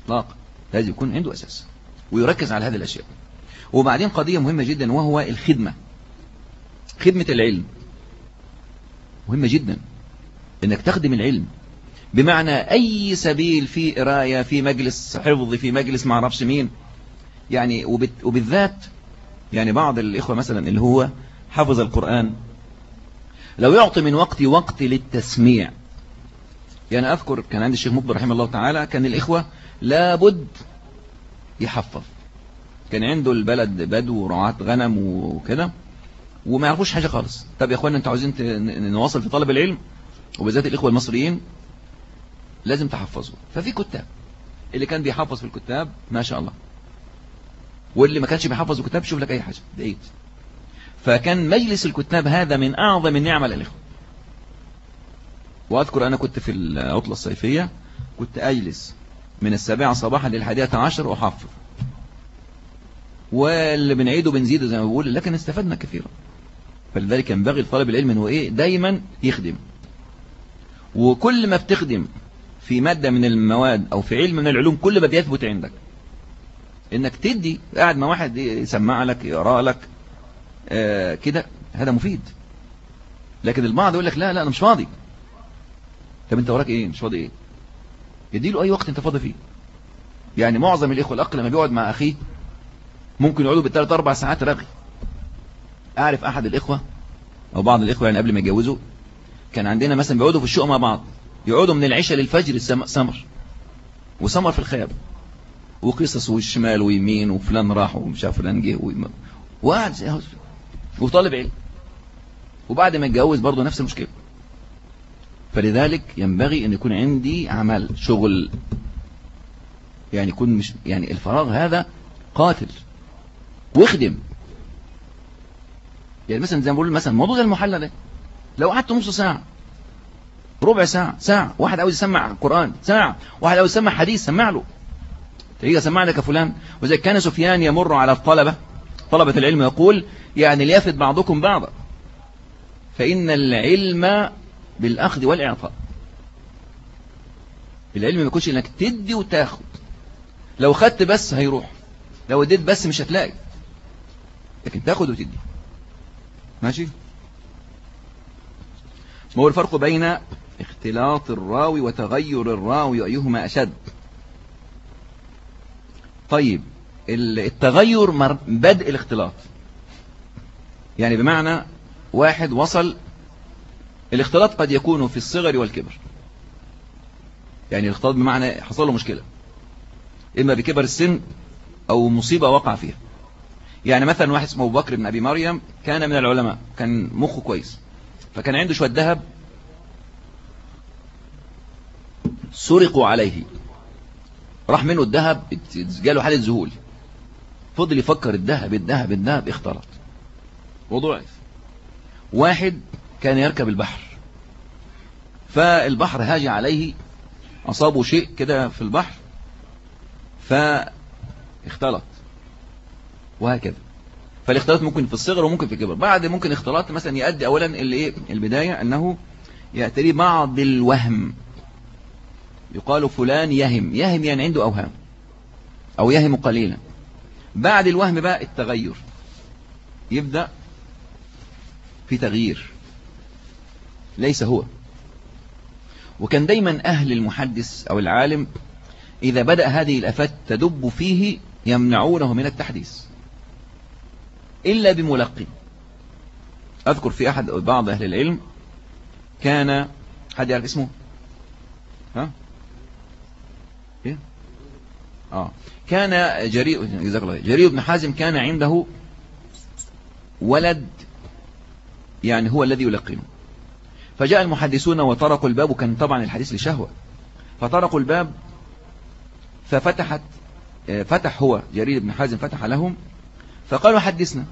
إطلاقا، لازم يكون عنده أساس ويركز على هذه الأشياء. وبعدين قضية مهمة جدا وهو الخدمة، خدمة العلم مهمة جدا، إنك تخدم العلم بمعنى أي سبيل، في قراية، في مجلس حفظ، في مجلس معرفش مين يعني. وبالذات يعني بعض الإخوة مثلا اللي هو حفظ القرآن لو يعطي من وقت للتسميع. يعني أذكر كان عندي الشيخ مقبل رحمه الله تعالى، كان الإخوة لابد يحفظ، كان عنده البلد بدو ورعاة غنم وكده وما يعرفوش حاجة خالص. طب يا أخوانا أنتوا عاوزين نواصل في طلب العلم، وبالذات الإخوة المصريين لازم تحفظوا. ففي كتاب، اللي كان بيحفظ في الكتاب ما شاء الله، واللي ما كانش بيحفظ الكتاب شوف لك أي حاجة بعيد. فكان مجلس الكتاب هذا من أعظم النعم للإخوة. وأذكر أنا كنت في العطلة الصيفية كنت أجلس من 7 صباحا ل11 وأحفظ، واللي بنعيده بنزيده زي ما بقول، لكن استفدنا كثيرا. فلذلك ينبغي لطالب العلم أنه إيه دايما يخدم. وكل ما بتخدم في مادة من المواد أو في علم من العلوم كل ما بيثبت عندك إنك تدي، قاعد مع واحد يسمع لك يقرأ لك كده، هذا مفيد. لكن البعض يقول لك لا أنا مش فاضي. طب أنت وراك إيه؟ مش فاضي إيه؟ يديله أي وقت أنت فاضي فيه. يعني معظم الإخوة الأخ لما بيقعد مع أخيه ممكن يقعدوا ب3-4 ساعات رغي. أعرف أحد الإخوة أو بعض الإخوة يعني قبل ما يتجوزوا كان عندنا مثلا بيقعدوا في الشقة مع بعض، يقعدوا من العشاء للفجر سمر وسمر في الخيام وقصص والشمال ويمين وفلان راح ومش عارف فلان جه وقعد وطالب علم. وبعد ما يتجوز برضه نفس المشكلة. فلذلك ينبغي أن يكون عندي عمل شغل، يعني يكون مش يعني الفراغ هذا قاتل. واخدم. يعني مثلا زي ما بقول مثلا موضوع المحلى ده لو قعدت نص ساعة، ربع ساعة، ساعة، واحد عاوز يسمع قرآن ساعة، واحد عاوز يسمع حديث سمع له، تيجي سمع لك فلان. وزي كان سفيان يمر على طلبة العلم يقول يعني ليفد بعضكم بعضا، فإن العلم بالأخذ والإعطاء. العلم ما يكونش إنك تدي وتاخد، لو خدت بس هيروح، لو اديت بس مش هتلاقي، لكن تاخد وتدي. ماشي؟ ما هو الفرق بين اختلاط الراوي وتغير الراوي أيهما أشد؟ طيب التغير بدء الاختلاط، يعني بمعنى واحد وصل الاختلاط قد يكون في الصغر والكبر. يعني الاختلاط بمعنى حصل له مشكلة إما بكبر السن أو مصيبة وقع فيها. يعني مثلا واحد اسمه أبو بكر بن أبي مريم كان من العلماء، كان مخه كويس، فكان عنده شوية ذهب سرقوا عليه، راح منه الذهب، جاله حالة ذهول، فضل يفكر الذهب اختلط وضعف. واحد كان يركب البحر، فالبحر هاج عليه، أصابه شيء كده في البحر فاختلط، وهكذا. فالاختلاط ممكن في الصغر وممكن في الكبر. بعد ممكن اختلاط مثلا يؤدي أولا البداية أنه يأتي بعض الوهم، يقال فلان يهم يعني عنده أوهام أو يهم قليلا. بعد الوهم بقى التغير، يبدأ في تغيير ليس هو. وكان دايما أهل المحدث أو العالم إذا بدأ هذه الآفات تدب فيه يمنعونه من التحديث إلا بملقن. أذكر في بعض أهل العلم كان، حد يعرف اسمه؟ ها؟ إيه؟ كان جرير بن حازم كان عنده ولد يعني هو الذي يلقنه. فجاء المحدثون وطرقوا الباب، وكان طبعا الحديث لشهوة، فطرقوا الباب فتح هو جرير بن حازم فتح لهم، فقالوا حدثنا.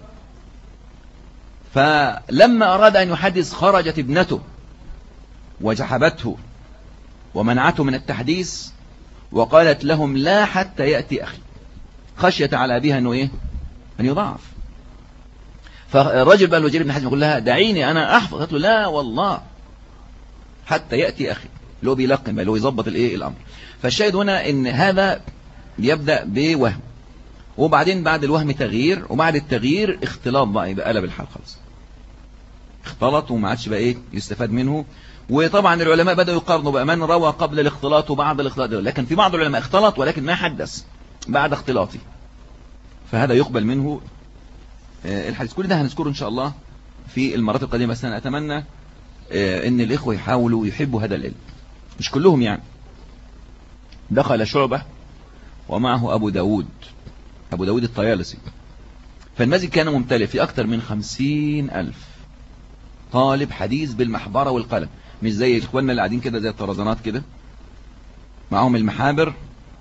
فلما أراد أن يحدث خرجت ابنته وجحبته ومنعته من التحديث، وقالت لهم لا حتى يأتي أخي، خشية على أبيها أنه إيه؟ أن يضعف. فالرجل بقى جرير بن حازم يقول لها دعيني أنا أحفظ، قالت له لا والله حتى يأتي أخي، اللي هو بيلقن بقى، اللي هو يظبط الأمر. فالشاهد هنا أن هذا بيبدأ بوهم، وبعدين بعد الوهم تغيير، وبعد التغيير اختلاط بقى، يبقى قلب الحال خالص، اختلط وما عادش بقى ايه يستفاد منه. وطبعا العلماء بدأوا يقارنوا بقى من روى قبل الاختلاط وبعد الاختلاط، لكن في بعض العلماء اختلط ولكن ما حدث بعد اختلاطه، فهذا يقبل منه الحديث. كل ده هنذكره ان شاء الله في المرات القادمة، بس انا اتمنى ان الاخوة يحاولوا يحبوا هذا العلم، مش كلهم يعني. دخل شعبة ومعه ابو داود الطيالسي، فالمسجد كان ممتلئ في اكثر من 50,000 طالب حديث بالمحبرة والقلم، مش زي اخواننا اللي قاعدين كده زي الطرزانات كده، معهم المحابر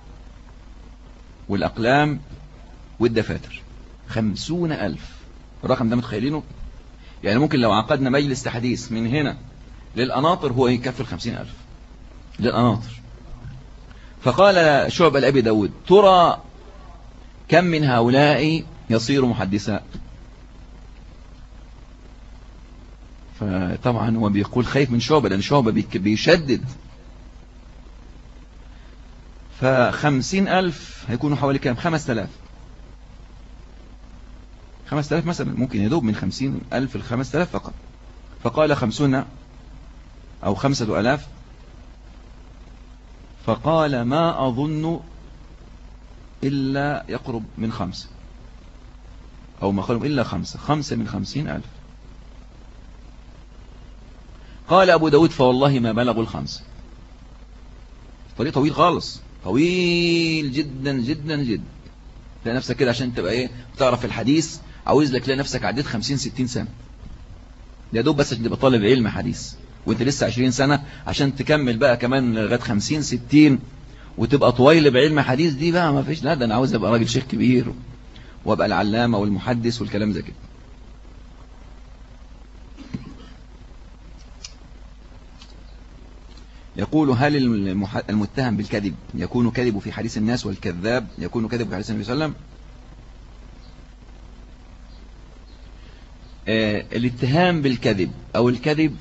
والأقلام والدفاتر. 50,000، الرقم ده متخيلينه؟ يعني ممكن لو عقدنا مجلس تحديث من هنا للقناطر هو يكفي 50,000 للقناطر. فقال شعبة لأبي داود: ترى كم من هؤلاء يصير محدثا؟ فطبعا هو بيقول خايف من شعبة، لأن شعبة بيشدد. 50,000 هيكونوا حوالي كام؟ 5,000 مثلا، ممكن يدوب من 50,000 ل 5,000 فقط. فقال 50 أو 5,000. فقال: ما أظن إلا يقرب من 5، أو ما قالوا إلا 5 من 50,000. قال أبو داود: فوالله ما بلغوا 5. طريق طويل خالص، طويل جدا جدا جدا. تلاقي نفسك كده عشان تبقى ايه تعرف الحديث، عاوز لك تلاقي نفسك عديت 50-60 سنة يا دوب، بس عشان تبقى طالب علم حديث، وانت لسه 20 سنة عشان تكمل بقى كمان لغاية 50-60 وتبقى طويل بعلم حديث. دي بقى ما فيش، لا ده انا عاوز ابقى راجل شيخ كبير وابقى العلامة والمحدث والكلام زي كده. يقول: هل المتهم بالكذب يكون كذب في حديث الناس، والكذاب يكون كذب في حديث النبي صلى الله عليه وسلم؟ الاتهام بالكذب أو الكذب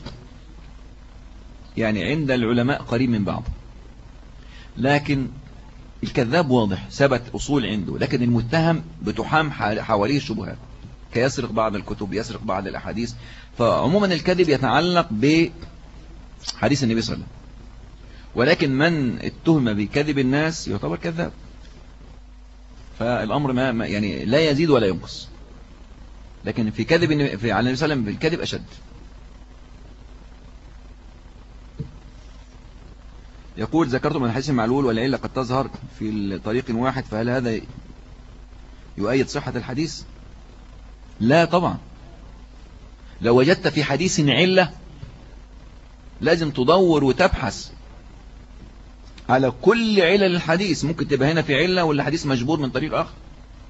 يعني عند العلماء قريب من بعض، لكن الكذاب واضح ثبت أصول عنده، لكن المتهم بتحام حواليه الشبهات، كيسرق بعض الكتب، يسرق بعض الأحاديث. فعموما الكذب يتعلق بحديث النبي صلى الله عليه وسلم، ولكن من اتهم بكذب الناس يعتبر كذاب. فالأمر ما يعني لا يزيد ولا ينقص، لكن في كذب على النبي صلى الله عليه وسلم بالكذب أشد. يقول: ذكرت من الحديث المعلول والعلة قد تظهر في طريق واحد، فهل هذا يؤيد صحة الحديث؟ لا طبعا. لو وجدت في حديث علة لازم تدور وتبحث على كل علل الحديث. ممكن تبقى هنا في علة والحديث مجبور من طريق آخر،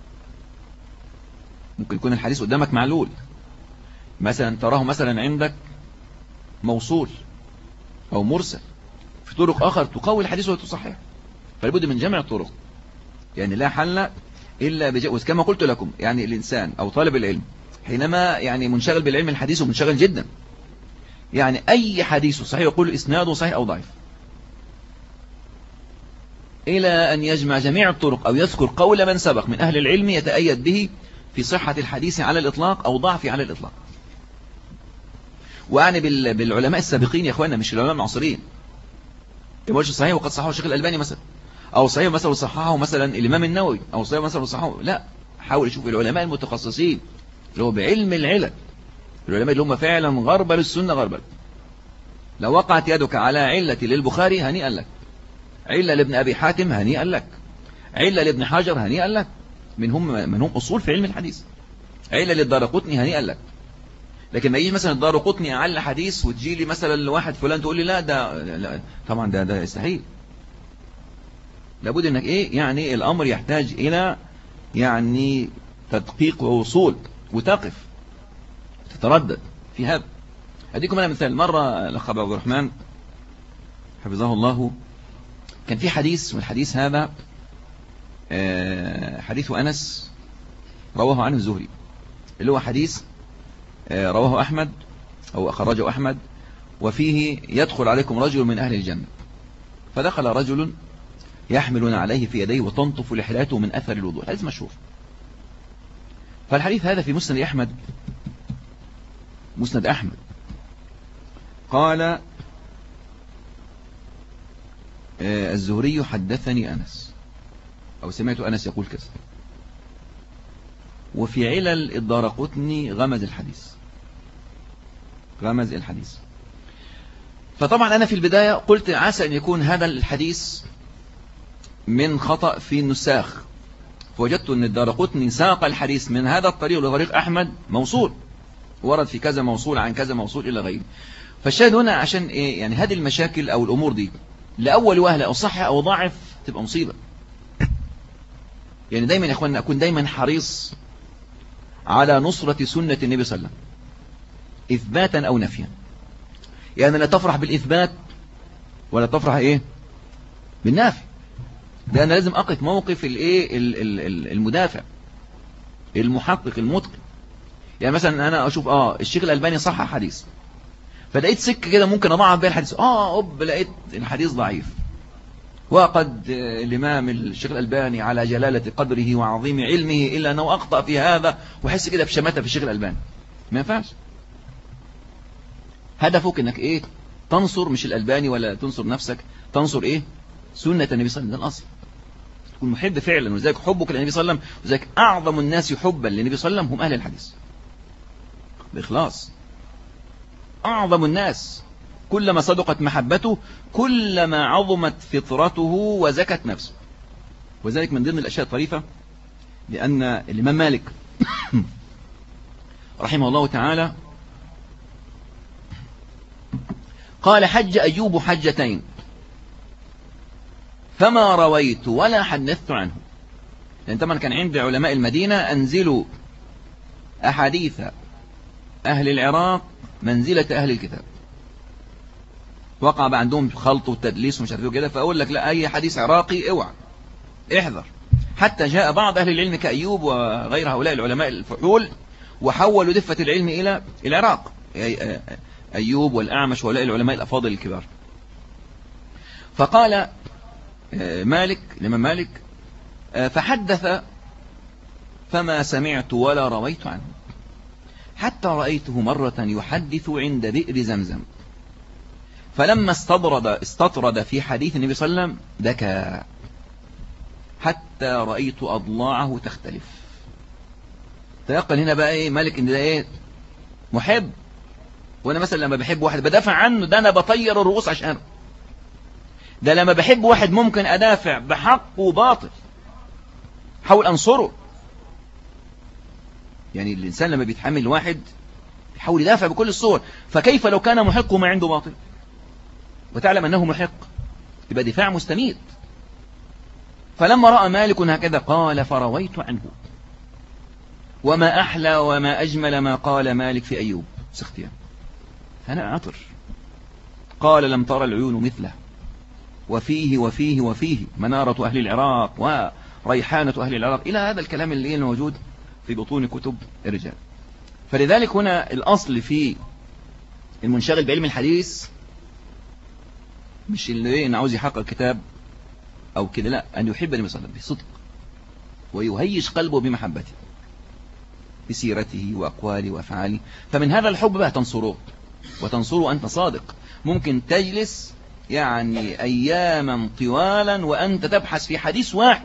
ممكن يكون الحديث قدامك معلول، مثلا تراه مثلا عندك موصول أو مرسل، في طرق آخر تقوي الحديث وتصحيح. فلابد من جمع الطرق، يعني لا حل إلا بجوز. كما قلت لكم يعني الإنسان أو طالب العلم حينما يعني منشغل بالعلم الحديث ومنشغل جدا، يعني أي حديث صحيح يقول إسناده صحيح أو ضعيف، إلى أن يجمع جميع الطرق أو يذكر قول من سبق من أهل العلم يتأيد به في صحة الحديث على الإطلاق أو ضعفه على الإطلاق. وأعني بالعلماء السابقين يا أخوانا، مش العلماء المعاصرين. يقولش صحيح وقد صححه الشيخ الألباني مثلا، أو صحيح مثلا وصححه مثلا الإمام النووي، أو صحيح مثلا وصححه. لا، حاول يشوف العلماء المتخصصين اللي هو بعلم العلل، العلماء اللي هم فعلا غربة للسنة غربة. لو وقعت يدك على علة للبخاري هنيئا لك، علة لابن أبي حاتم هنيئا لك، علة لابن حجر هنيئا لك، من هم أصول في علم الحديث. علة للدارقطني هنيئا لك. لكن ما يجي مثلا الدارقطني أعلى حديث وتجي لي مثلا لواحد فلان تقول لي لا ده لا، طبعا ده يستحيل. لابد انك ايه يعني الامر يحتاج الى يعني تدقيق ووصول، وتقف تتردد في هذا. اديكم انا مثال. مرة الاخ عبد الرحمن حفظه الله كان في حديث، والحديث هذا حديث أنس رواه عنه الزهري، اللي هو حديث رواه أحمد أو أخرجه أحمد، وفيه: يدخل عليكم رجل من أهل الجنة. فدخل رجل يحملون عليه في يديه وتنطف لحياته من أثر الوضوء. الحديث مشهور. فالحديث هذا في مسند أحمد. مسند أحمد قال الزهري حدثني أنس، أو سمعت أنس يقول كذا. وفي علل الدارقطني غمز الحديث. فطبعا أنا في البداية قلت عسى أن يكون هذا الحديث من خطأ في النساخ، فوجدت أن الدارقطني ساق الحديث من هذا الطريق لطريق أحمد موصول، ورد في كذا موصول عن كذا موصول إلى غيره. فالشاهد هنا عشان إيه؟ يعني هذه المشاكل أو الأمور دي لأول وهلة أو صح أو ضعف تبقى مصيبة. يعني دايما يا أخوانا أكون دايما حريص على نصرة سنة النبي صلى الله عليه وسلم إثباتا أو نفيا. يعني لا تفرح بالإثبات ولا تفرح إيه بالنافي. ده أنا لازم أقف موقف الإيه المدافع المحقق المتقن. يعني مثلا أنا أشوف الشيخ الألباني صح حديث، فلقيت سكة كده ممكن أضعف بها الحديث، لقيت الحديث ضعيف، وقد الإمام الشيخ الألباني على جلالة قدره وعظيم علمه إلا أنه أخطأ في هذا، وحس كده بشماتة في الشيخ الألباني. ما ينفعش. هدفك انك ايه؟ تنصر مش الألباني ولا تنصر نفسك، تنصر ايه؟ سنة النبي صلى الله عليه وسلم. ده الأصل. تكون محب فعلا، وذلك حبك للنبي صلى الله عليه وسلم، وذلك أعظم الناس حبا للنبي صلى الله عليه وسلم هم أهل الحديث بإخلاص. أعظم الناس كلما صدقت محبته كلما عظمت فطرته وزكت نفسه. وذلك من ضمن الأشياء الطريفة، لأن الإمام مالك رحمه الله تعالى قال حج أيوب حجتين فما رويت ولا حدثت عنه. لأن طبعا كان عند علماء المدينة أنزلوا أحاديث أهل العراق منزلة أهل الكتاب. وقع عندهم خلط والتدليس ومش عارفين كده، فأقول لك لا، أي حديث عراقي اوعى احذر. حتى جاء بعض أهل العلم كأيوب وغير هؤلاء العلماء الفحول وحولوا دفة العلم إلى العراق، أيوب والأعمش وهؤلاء العلماء الأفاضل الكبار. فقال مالك الإمام مالك فحدث فما سمعت ولا رويت عنه، حتى رأيته مرة يحدث عند بئر زمزم، فلما استطرد في حديث النبي صلى الله عليه وسلم دكا حتى رأيت أضلاعه تختلف. تيقن هنا بقى إيه مالك إن ده إيه محب. وأنا مثلا لما بحب واحد بدافع عنه، ده أنا بطير الرؤوس عشانه. ده لما بحب واحد ممكن أدافع بحق وباطل، حاول أنصره. يعني الإنسان لما بيتحمل واحد يحاول يدافع بكل الصور، فكيف لو كان محق وما عنده باطل وتعلم أنه محق؟ يبقى دفاع مستميت. فلما رأى مالك هكذا قال فرويت عنه. وما أحلى وما أجمل ما قال مالك في أيوب سختيا، أنا عطر. قال لم ترى العيون مثله، وفيه وفيه وفيه منارة أهل العراق وريحانة أهل العراق، إلى هذا الكلام اللي موجود في بطون كتب الرجال. فلذلك هنا الأصل في المنشغل بعلم الحديث مش اللي إن عاوز يحقق كتاب أو كده، لا، أن يحب النبي صلى الله عليه وسلم بصدق ويهيج قلبه بمحبته بسيرته وأقواله وأفعاله. فمن هذا الحب بقى تنصره، وتنصره أنت صادق. ممكن تجلس يعني أياما طوالا وأنت تبحث في حديث واحد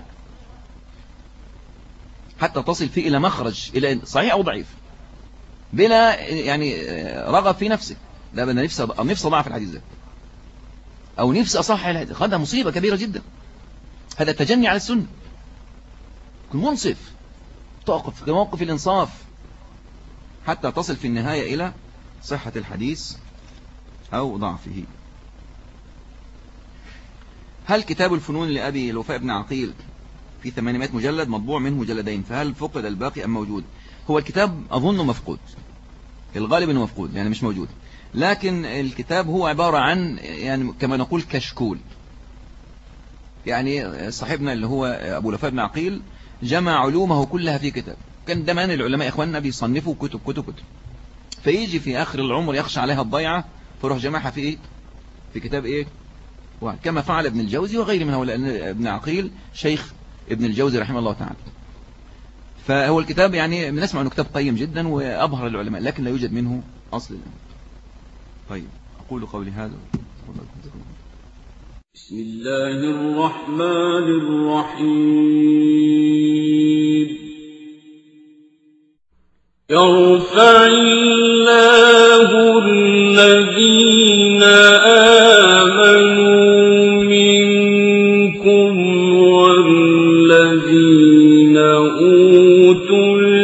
حتى تصل فيه إلى مخرج، إلى صحيح أو ضعيف، بلا يعني رغب في نفسك. لا، أنا نفسي أضعف الحديث ده، أو نفسي أصحح الحديث. هذا مصيبة كبيرة جدا. هذا التجني على السنة. كن منصف، تقف في موقف الإنصاف حتى تصل في النهاية إلى صحة الحديث أو ضعفه. هل كتاب الفنون لأبي الوفاء بن عقيل في 800 مجلد مطبوع منه مجلدين، فهل فقد الباقي أم موجود؟ هو الكتاب أظنه مفقود، الغالب أنه مفقود يعني مش موجود. لكن الكتاب هو عبارة عن يعني كما نقول كشكول. يعني صاحبنا اللي هو أبو الوفاء بن عقيل جمع علومه كلها في كتاب. كان دمان العلماء إخواننا بيصنفوا كتب كتب كتب، فيجي في آخر العمر يخشى عليها الضيعة، فيروح جمعها في إيه؟ في كتاب إيه؟ كما فعل ابن الجوزي وغيره من هؤلاء، لأن ابن عقيل شيخ ابن الجوزي رحمه الله تعالى. فهو الكتاب يعني بنسمع أنه كتاب قيم جدا وأبهر العلماء، لكن لا يوجد منه أصل. طيب، أقول قولي هذا. بسم الله الرحمن الرحيم. يرفع الله الذين آمنوا منكم والذين أوتوا